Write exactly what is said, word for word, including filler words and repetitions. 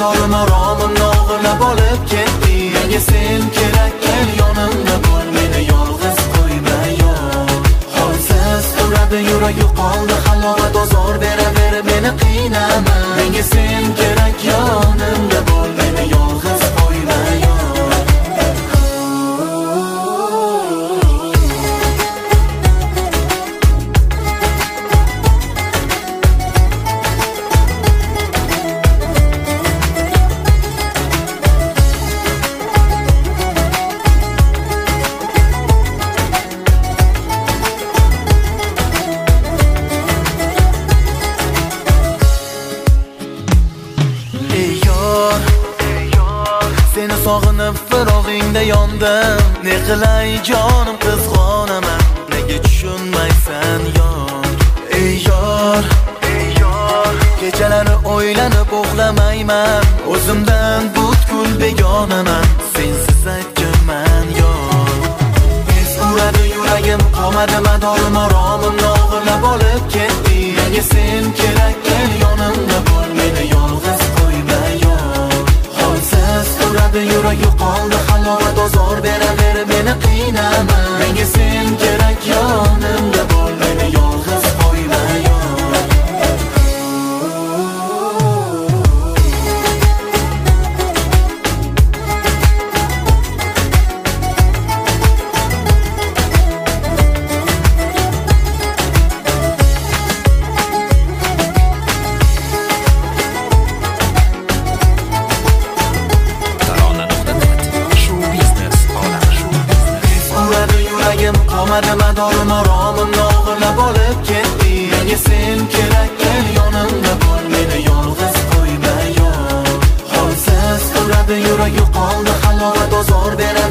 madorim oromimni o'g'irlab olib ketdi. Menga sen kerak, kel yonimda bo'l, meni yolg'iz qo'yma yo'q. Holsiz turadi yurak, yo'qoldi halovat, ozor beraver, meni qiynama. Menga sen kerak, yonimda bo'l, meni yolg'iz qo'yma yo'q. Seni sog'inib firog'ingda yondim. Ne qilay jonim qizg'onaman, nega tushunmaysan yor. Ey yor, ey yor, kechalari o'ylanib uxlamayman. O'zimdan butkul begonaman, sensiz aytganman yor. Es uradi yuragim, qolmadi madorim oromimni o'g'irlab olib ketdi. Menga sen kerak, kel yonimda bo'l, meni yolg'iz qo'yma yor. Holsiz turadi yurak, yo'qoldi halovat, ozor beraver, meni qiynama. Menga sen kerak, yonimda bo'l, meni yolg'iz qo'yma yor. Qolmadi madorim oromimni o'g'irlab olib ketdi. Menga sen kerak, kel yonimda bo'l, meni yolg'iz qo'yma yo'q. Holsiz turadi yurak, yo'qoldi halovat, ozor beradi.